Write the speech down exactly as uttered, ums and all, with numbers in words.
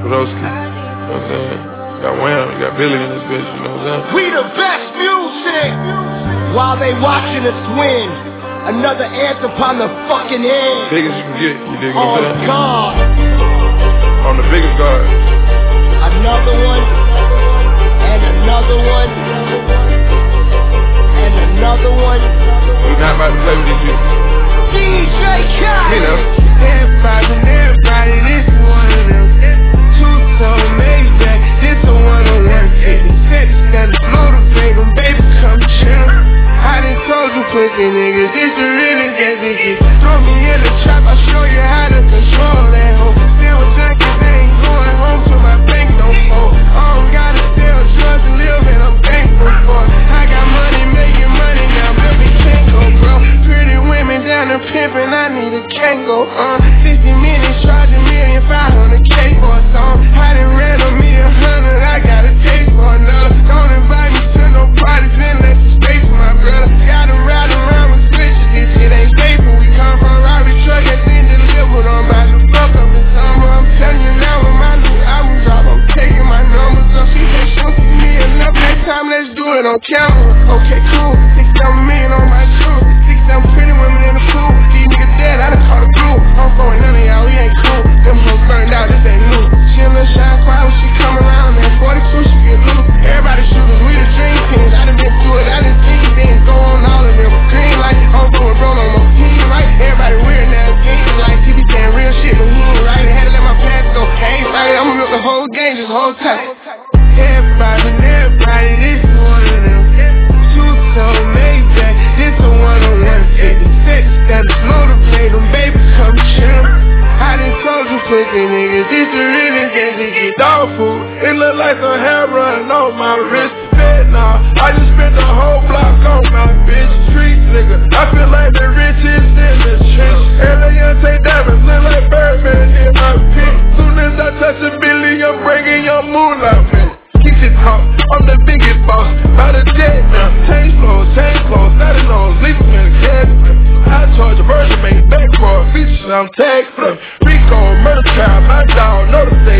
Broski, you know what I'm saying? Got Wham, you got Billy in this bitch, you know what I'm saying? We the best music! While they watching us win, another anthem upon the fucking head. Big as you can get, you dig what I'm saying? On God. On the biggest guard. Another one, and another one, and another one. We're not about to play with these people. D J Khaled. Me know. Everybody and everybody, this one of them. Two-tone Maybach, this a one-on-one ticket. Set the standard, motivate them, baby, come chill. I done told you pussy niggas, this the realest that they get. Throw me in the trap, I'll show you how to control that hoe. Still with junkies, they ain't going home till my bank don't fold. I don't gotta sell drugs to live and I'm thankful for it. I got money making money now, baby, can't go, bro. Pretty women down the pimpin', I need a Kango, uh. sixty minutes, charge a million, five hundred K for a song. I done ran on me a hundred, I got a taste for another. Don't invite me to no parties, then let the space for my brother. Gotta ride around with switches, this shit ain't safe. We come from Rari truck, that's in delivered. I'm about to fuck up the summer. I'm telling you now, when my new album drop, I'm taking my numbers up. She said she'll see me enough next time, let's do it on camera. Okay, cool, six, seven million on my shoes. Six, seven pretty women in the pool. These niggas dead, I done caught a glue. I'm going none of y'all, we ain't cool. Them hoes burned out, this ain't new. She a little shine quiet when she come around. Man, forty-two, she get loose. Everybody shooters, we the dream teams. I done been through it, I done seen things go on all of them. Green light, I'm going bro, no more. He ain't right, everybody weird now. Game like he be saying real shit, but he ain't right. I had to let my past go. I ain't sorry, I'ma milk the whole game, this whole time. Everybody and everybody, this is one of them. Two-tone Maybach, this a one-on-one ticket. Set the standards, motivate them, baby, come chill. I done told you pussy niggas, this the realest that they get. Dog food, it look like some hair running on my wrist. Fed now, I just spent the whole block on my bitch. Street nigga, I feel like the richest in the trench. Alien take diamonds, look like Birdman in my pit. Soon as I touch a billy, I'm bringing your moonlight pit. Keep it talk, I'm the biggest boss. By the jet now, change flows, change clothes, not in those, leave them in the cabinet. I charge a version, make back for a feature, I'm tag flip. Rico, murder child, my dog, know the